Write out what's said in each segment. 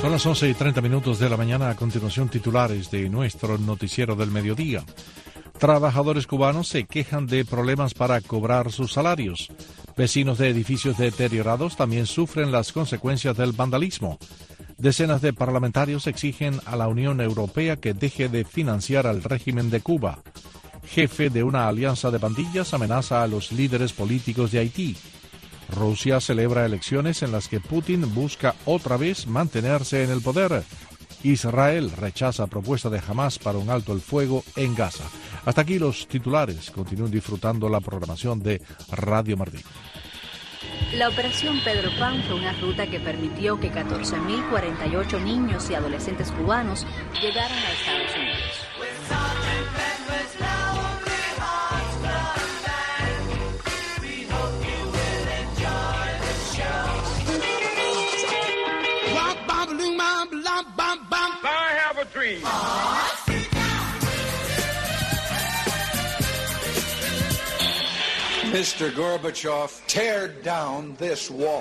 Son las 11:30 de la mañana. A continuación, titulares de nuestro noticiero del mediodía. Trabajadores cubanos se quejan de problemas para cobrar sus salarios. Vecinos de edificios deteriorados también sufren las consecuencias del vandalismo. Decenas de parlamentarios exigen a la Unión Europea que deje de financiar al régimen de Cuba. Jefe de una alianza de pandillas amenaza a los líderes políticos de Haití. Rusia celebra elecciones en las que Putin busca otra vez mantenerse en el poder. Israel rechaza propuesta de Hamás para un alto el fuego en Gaza. Hasta aquí los titulares. Continúen disfrutando la programación de Radio Martí. La operación Pedro Pan fue una ruta que permitió que 14.048 niños y adolescentes cubanos llegaran a Estados Unidos. Mr. Gorbachev, tear down this wall.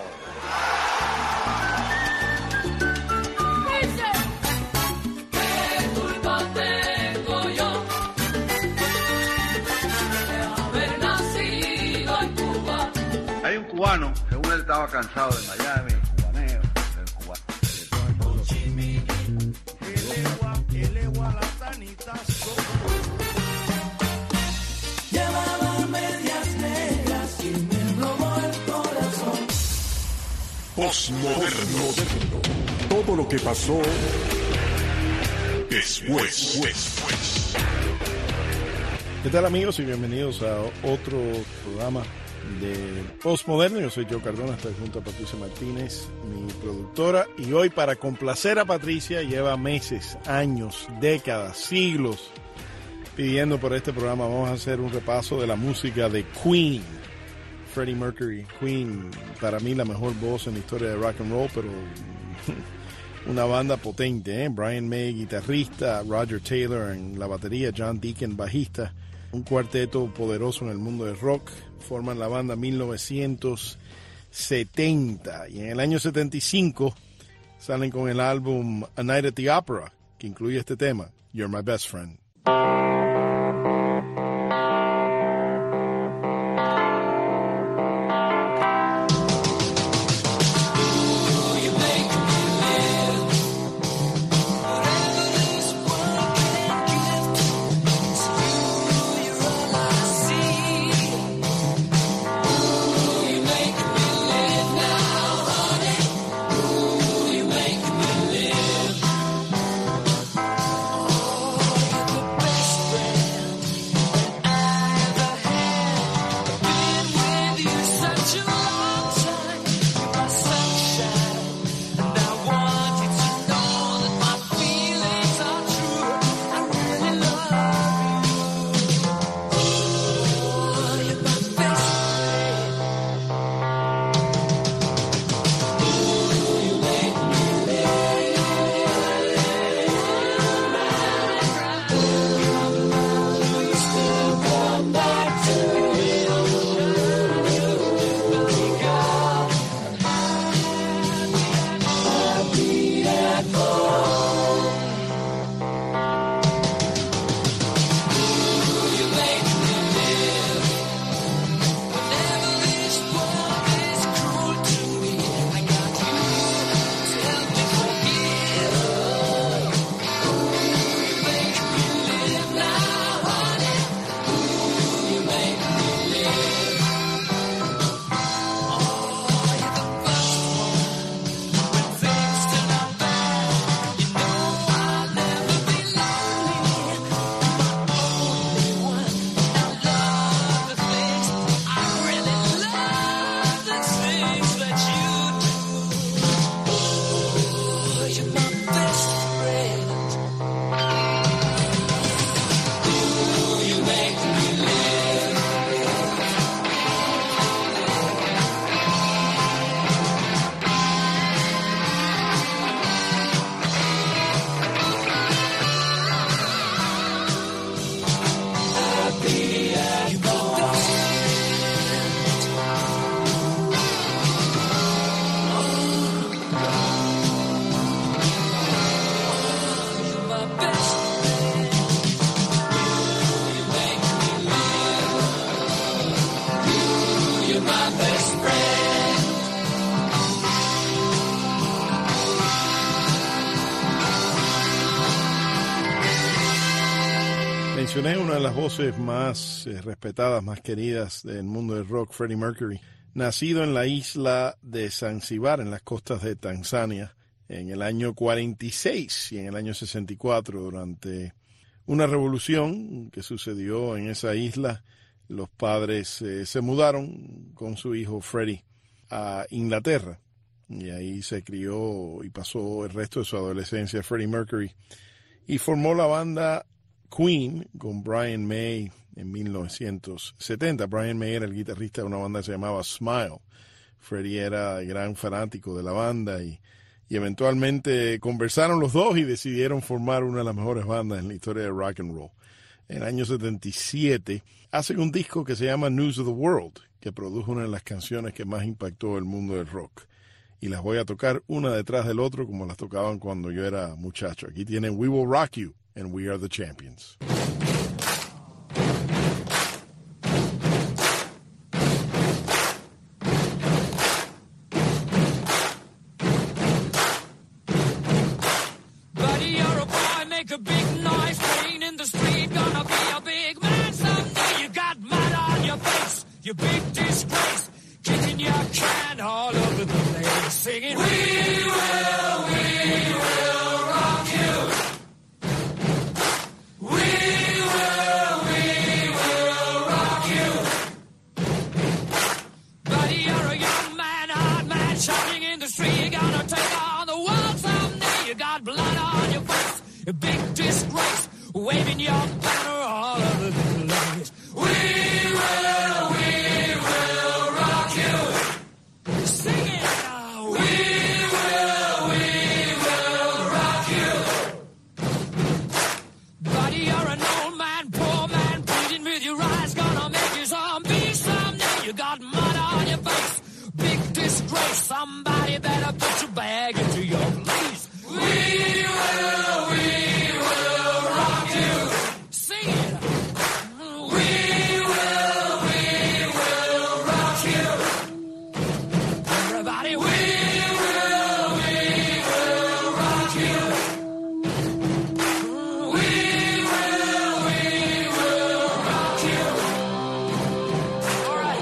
Hay un cubano, según él estaba cansado de Miami, el cubaneo, del cubano. Postmoderno. Todo lo que pasó después. ¿Qué tal, amigos? Y bienvenidos a otro programa de Postmoderno. Yo soy Joe Cardona, estoy junto a Patricia Martínez, mi productora. Y hoy, para complacer a Patricia, lleva meses, años, décadas, siglos pidiendo por este programa. Vamos a hacer un repaso de la música de Queen. Freddie Mercury. Queen, para mí la mejor voz en la historia de rock and roll, pero una banda potente, ¿eh? Brian May, guitarrista, Roger Taylor en la batería, John Deacon, bajista. Un cuarteto poderoso en el mundo del rock. Forman la banda 1970 y en el año 75 salen con el álbum A Night at the Opera, que incluye este tema, You're My Best Friend. Best mencioné, una de las voces más respetadas, más queridas del mundo del rock, Freddie Mercury, nacido en la isla de Zanzíbar, en las costas de Tanzania, en el año 46 y en el año 64, durante una revolución que sucedió en esa isla. Los padres se mudaron con su hijo Freddie a Inglaterra y ahí se crió y pasó el resto de su adolescencia Freddie Mercury y formó la banda Queen con Brian May en 1970. Brian May era el guitarrista de una banda que se llamaba Smile. Freddie era gran fanático de la banda y eventualmente conversaron los dos y decidieron formar una de las mejores bandas en la historia de rock and roll. En el año 77 hacen un disco que se llama News of the World, que produjo una de las canciones que más impactó el mundo del rock. Y las voy a tocar una detrás del otro como las tocaban cuando yo era muchacho. Aquí tienen We Will Rock You and We Are the Champions. You big disgrace, kicking your can all over the place, singing, we will rock you. We will rock you. Buddy, you're a young man, hard man, shouting in the street, you're gonna take on the world someday. You got blood on your face, a big disgrace, waving your banner all over the place. We will rock you. Sing it now. We will rock you. Buddy, you're an old man, poor man, pleading with your eyes, gonna make you zombie someday. You got mud on your face, big disgrace. Somebody better put your bag into your place. We will rock you. Sing it. We will rock you. Everybody, we will rock you. We will rock you. All right.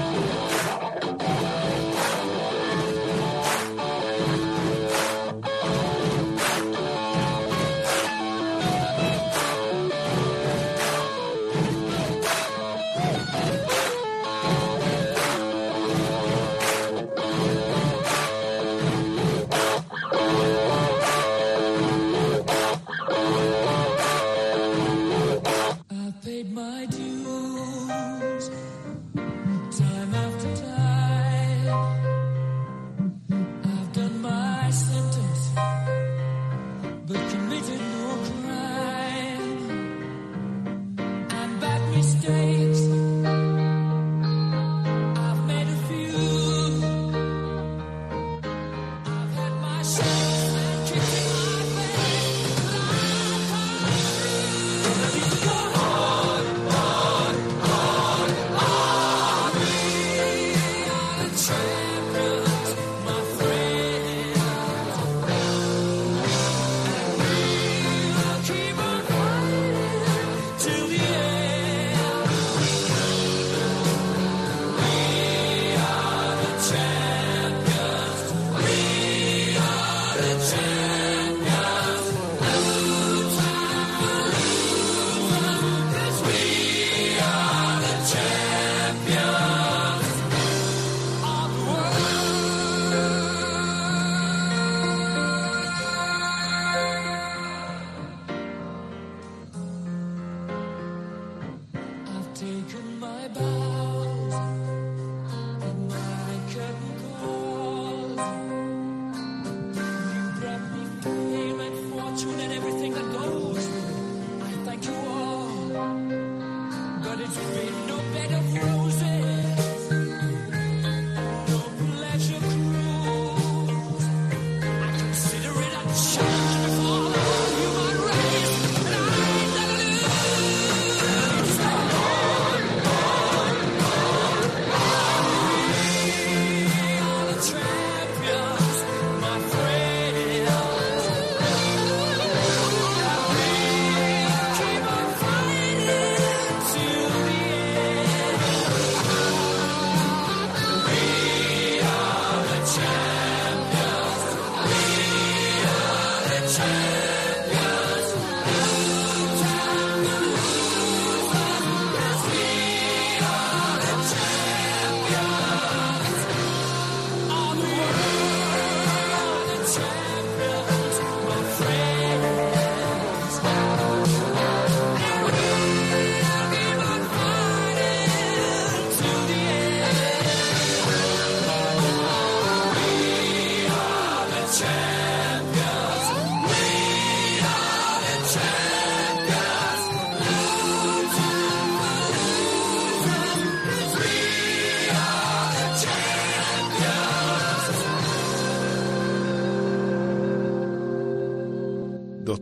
I've paid my dues, time after time. I've done my sentence, but committed no crime. And bad mistakes, I've made a few. I've had my share and kicked in my face, but I've come through. Let me go on. We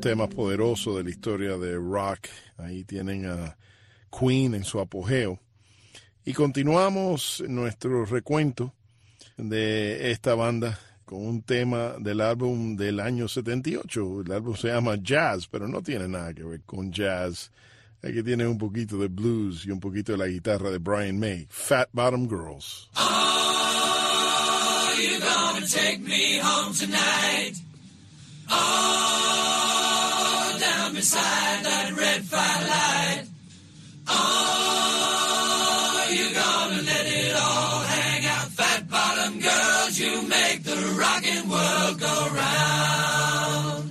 temas poderosos de la historia de rock. Ahí tienen a Queen en su apogeo. Y continuamos nuestro recuento de esta banda con un tema del álbum del año 78. El álbum se llama Jazz, pero no tiene nada que ver con jazz. Aquí tiene un poquito de blues y un poquito de la guitarra de Brian May. Fat Bottom Girls. Oh, you're gonna take me home tonight. Oh, down beside that red firelight. Oh, you're gonna let it all hang out. Fat bottom girls, you make the rockin' world go round.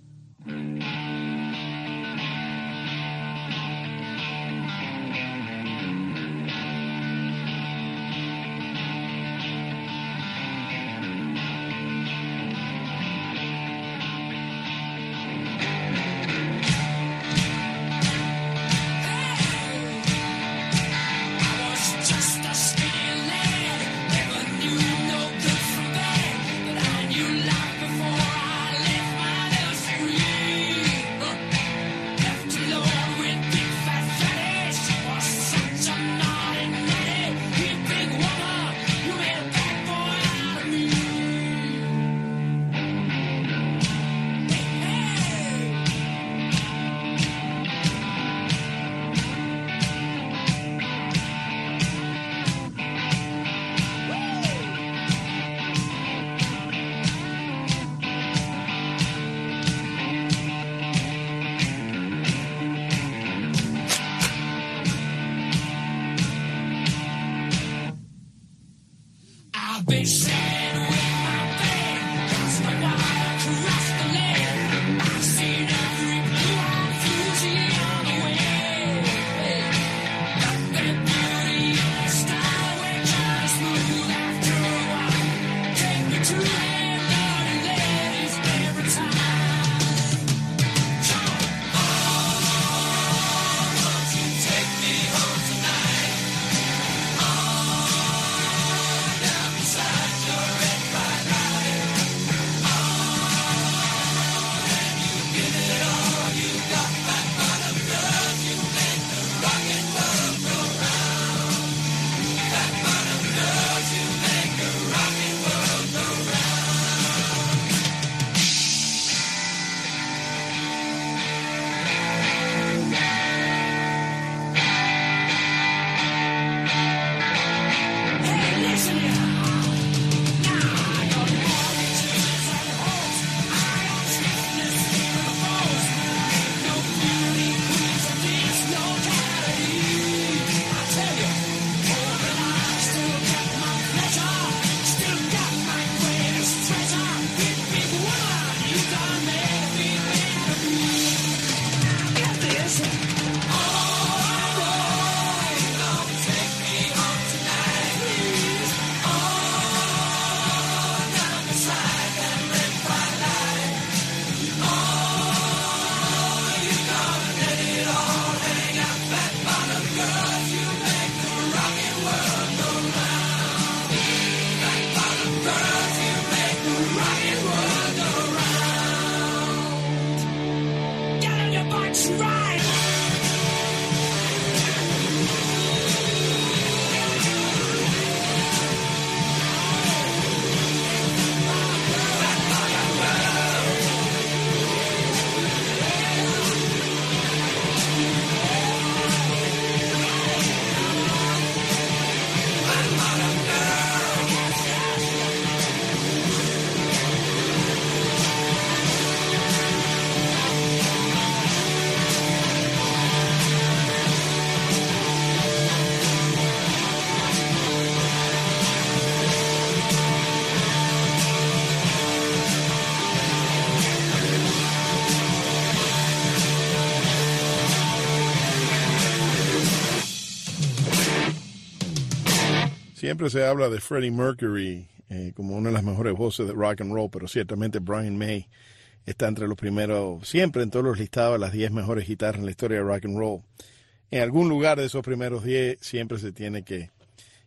Siempre se habla de Freddie Mercury como una de las mejores voces de rock and roll, pero ciertamente Brian May está entre los primeros, siempre en todos los listados, las 10 mejores guitarras en la historia de rock and roll. En algún lugar de esos primeros 10 siempre se tiene que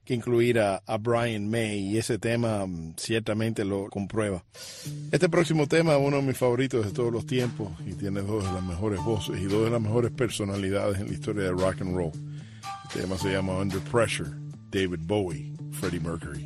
que incluir a Brian May, y ese tema ciertamente lo comprueba. Este próximo tema es uno de mis favoritos de todos los tiempos y tiene dos de las mejores voces y dos de las mejores personalidades en la historia de rock and roll. El tema se llama Under Pressure, David Bowie, Freddie Mercury.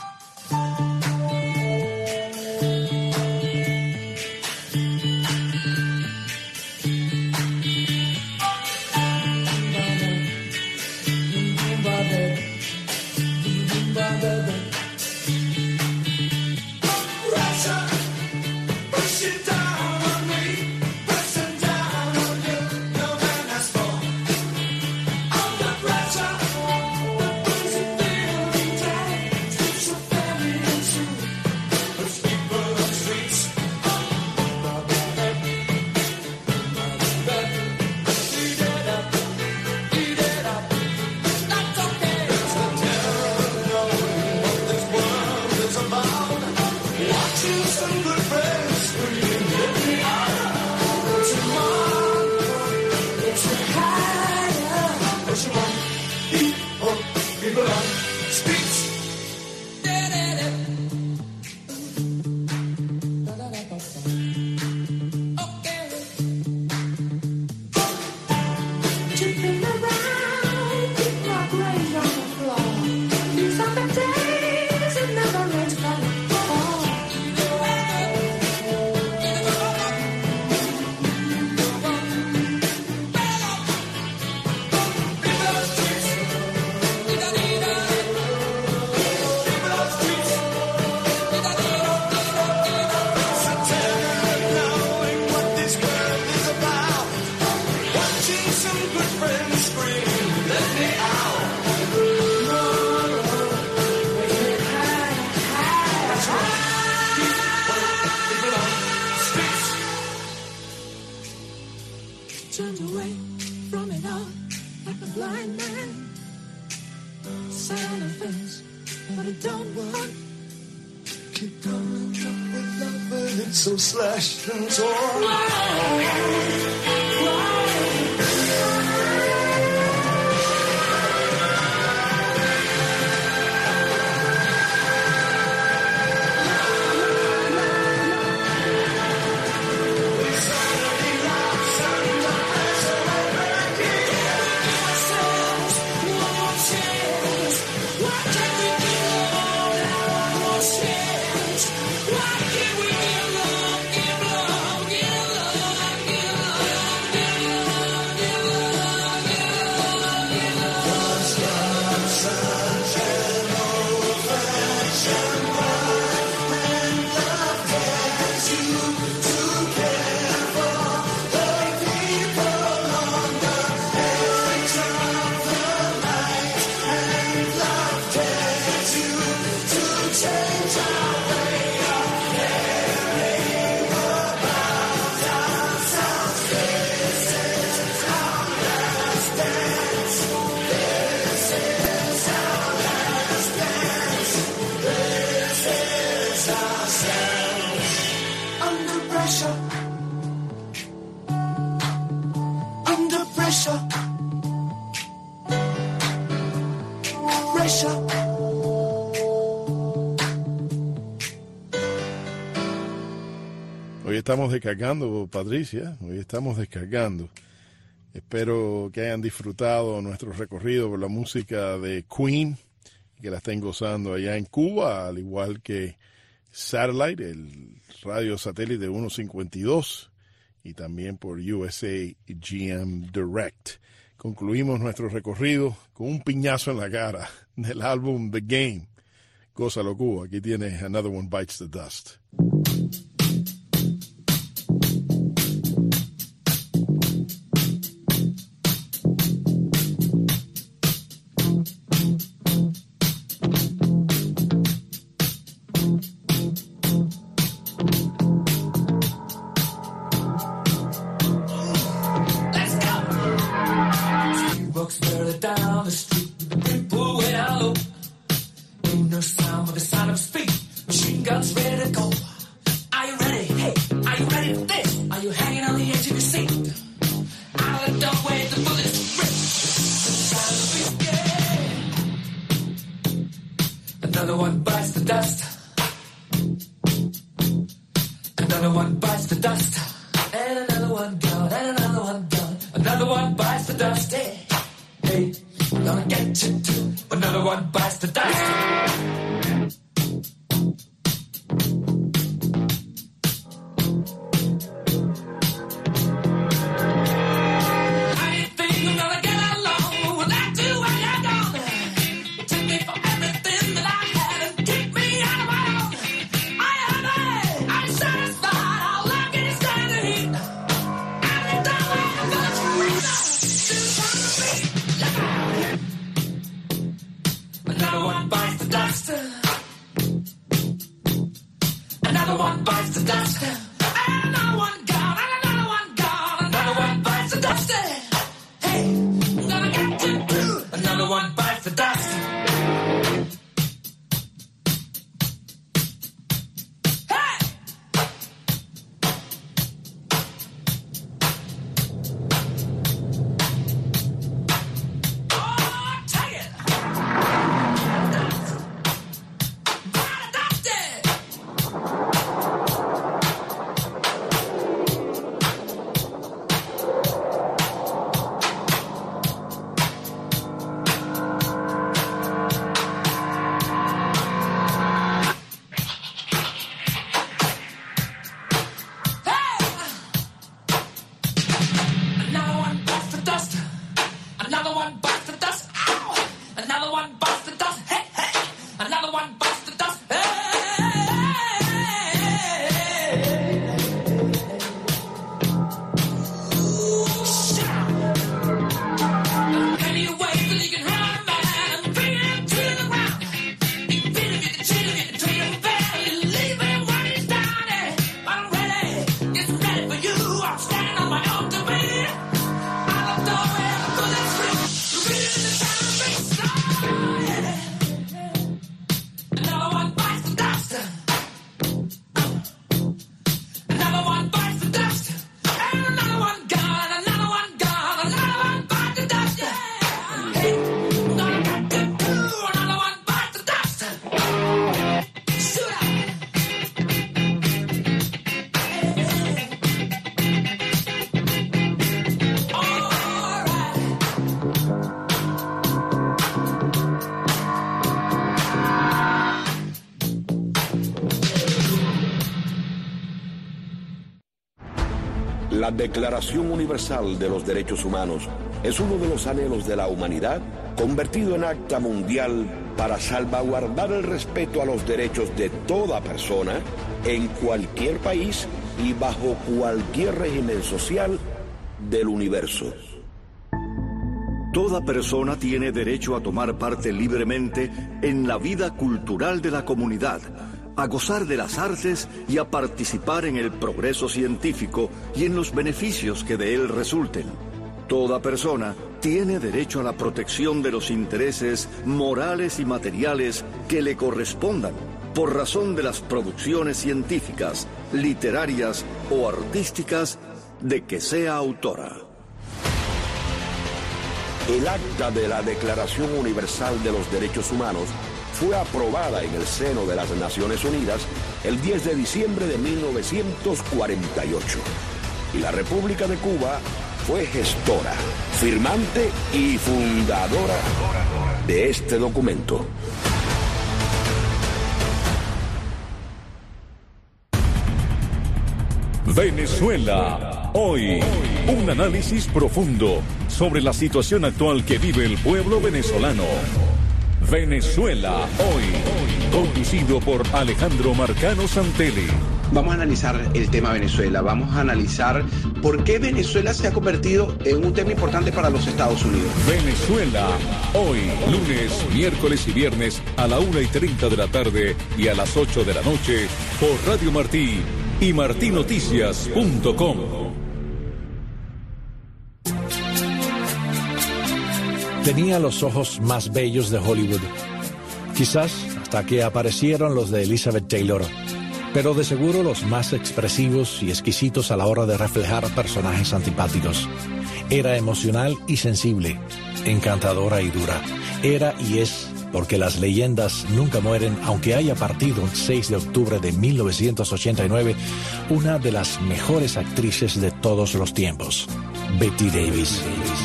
Hoy estamos descargando, Patricia, hoy estamos descargando. Espero que hayan disfrutado nuestro recorrido por la música de Queen y que la estén gozando allá en Cuba, al igual que Satellite, el radio satélite 152, y también por USA GM Direct. Concluimos nuestro recorrido con un piñazo en la cara del álbum The Game. Gózalo, Cuba. Aquí tienes Another One Bites the Dust. Another one bites the dust. Another one bites the dust. And another one gone, and another one gone. Another one bites the dust. Hey, hey, I'm gonna get you too. Another one bites the dust. La Declaración Universal de los Derechos Humanos es uno de los anhelos de la humanidad convertido en acta mundial para salvaguardar el respeto a los derechos de toda persona en cualquier país y bajo cualquier régimen social del universo. Toda persona tiene derecho a tomar parte libremente en la vida cultural de la comunidad, a gozar de las artes y a participar en el progreso científico y en los beneficios que de él resulten. Toda persona tiene derecho a la protección de los intereses morales y materiales que le correspondan por razón de las producciones científicas, literarias o artísticas de que sea autora. El acta de la Declaración Universal de los Derechos Humanos fue aprobada en el seno de las Naciones Unidas el 10 de diciembre de 1948. Y la República de Cuba fue gestora, firmante y fundadora de este documento. Venezuela, hoy. Un análisis profundo sobre la situación actual que vive el pueblo venezolano. Venezuela, hoy. Conducido por Alejandro Marcano Santelli. Vamos a analizar el tema Venezuela. Vamos a analizar por qué Venezuela se ha convertido en un tema importante para los Estados Unidos. Venezuela, hoy. Lunes, miércoles y viernes a la 1:30 de la tarde y a las 8 de la noche por Radio Martí y martinoticias.com. Tenía los ojos más bellos de Hollywood. Quizás hasta que aparecieron los de Elizabeth Taylor, pero de seguro los más expresivos y exquisitos a la hora de reflejar personajes antipáticos. Era emocional y sensible, encantadora y dura. Era y es porque las leyendas nunca mueren, aunque haya partido el 6 de octubre de 1989, una de las mejores actrices de todos los tiempos, Bette Davis.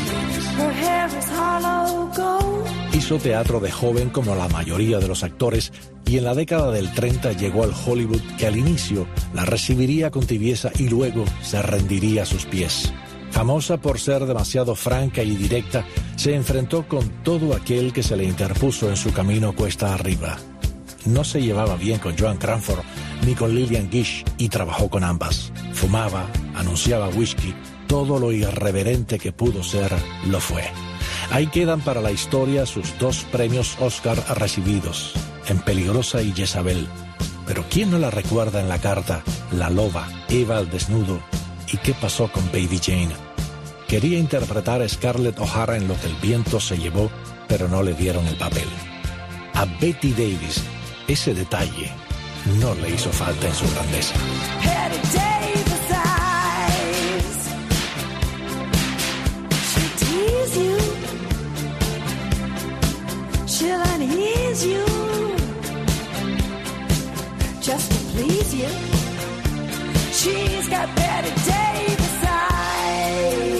Hizo teatro de joven como la mayoría de los actores y en la década del 30 llegó al Hollywood que al inicio la recibiría con tibieza y luego se rendiría a sus pies. Famosa por ser demasiado franca y directa, se enfrentó con todo aquel que se le interpuso en su camino cuesta arriba. No se llevaba bien con Joan Crawford ni con Lillian Gish y trabajó con ambas. Fumaba, anunciaba whisky, todo lo irreverente que pudo ser, lo fue. Ahí quedan para la historia sus 2 premios Oscar recibidos, en Peligrosa y Jezabel. Pero ¿quién no la recuerda en La carta, La loba, Eva al desnudo y qué pasó con Baby Jane? Quería interpretar a Scarlett O'Hara en Lo que el viento se llevó, pero no le dieron el papel. A Bette Davis, ese detalle no le hizo falta en su grandeza. She'll unease you just to please you. She's got Bette Davis eyes.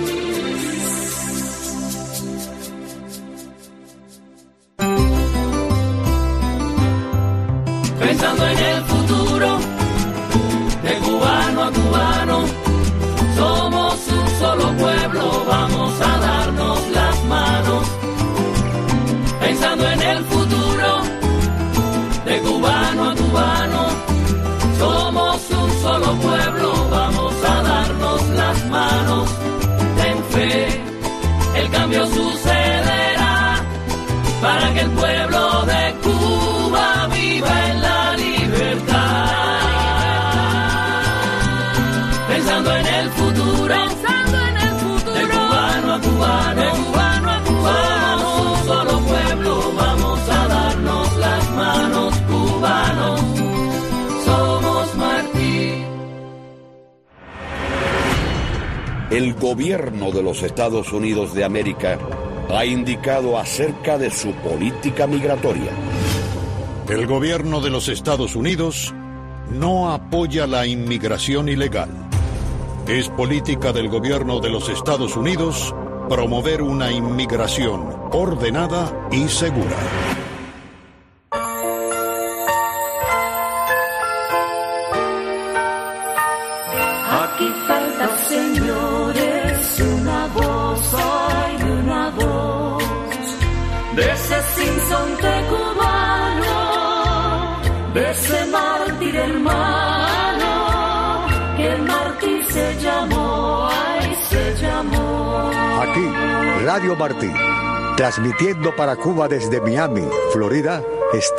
Pensando en el futuro, de cubano a cubano, somos un solo pueblo, vamos a darnos las manos. Pensando en el futuro, de cubano a cubano, somos un solo pueblo, vamos a darnos las manos. Ten fe, el cambio sucederá, para que el pueblo de Cuba viva en la libertad. Pensando en el futuro, de cubano a cubano, somos un solo pueblo, vamos a darnos las manos, cubanos, somos Martí. El gobierno de los Estados Unidos de América ha indicado acerca de su política migratoria. El gobierno de los Estados Unidos no apoya la inmigración ilegal. Es política del gobierno de los Estados Unidos promover una inmigración ordenada y segura. Aquí falta, señores, una voz, hay una voz de ese sinsonte cubano, de ese mártir hermano, que el mártir se llamó, ay, se llamó. Aquí, Radio Martí, transmitiendo para Cuba desde Miami, Florida, está